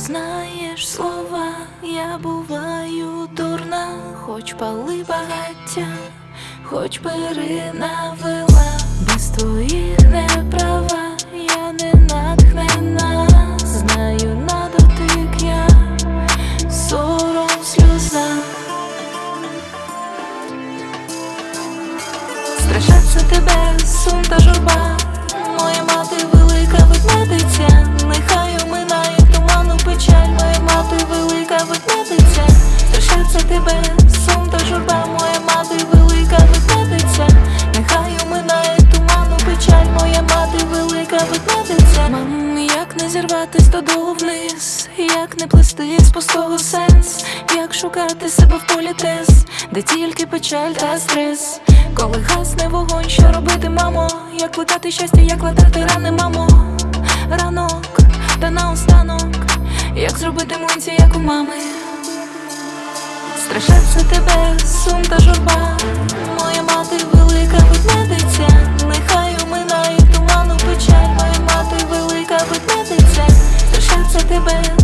знаєш слова, я буваю дурна, хоч пали багаття, хоч Ірина вела, без твоїх неправа, я не натхнена, знаю на дотик я сором сльоза. Страшаться тебе сум та журба, моя мати велика ведмедиця, нехай оминає туману печаль, моя мати велика ведмедиця. Страшаться тебе сум та журба, моя мати велика ведмедиця, нехай оминає туману печаль, моя мати велика ведмедиця. Мам, як не зірвати стодолу вниз, як не плести з пустого сенс, як шукати себе в полі тез, де тільки печаль та стрес. Коли гасне вогонь, що робити, мамо? Як плекати щастя, як латати рани, мамо? Ранок, та наостанок, як зробити млинці, як у мами? Страшаться тебе сум та журба, моя мати велика ведмедиця, нехай оминає туману печаль, моя мати велика ведмедиця. Страшаться тебе